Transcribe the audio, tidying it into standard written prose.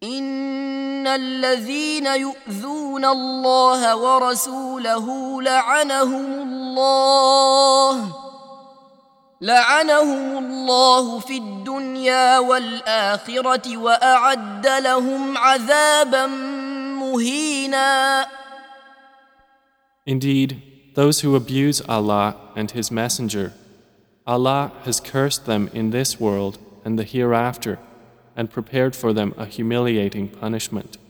إن الذين يؤذون الله ورسوله لعنهم الله في الدنيا والآخرة وأعد لهم عذابا مهينا. Indeed, those who abuse Allah and His Messenger, Allah has cursed them in this world and the hereafter and prepared for them a humiliating punishment.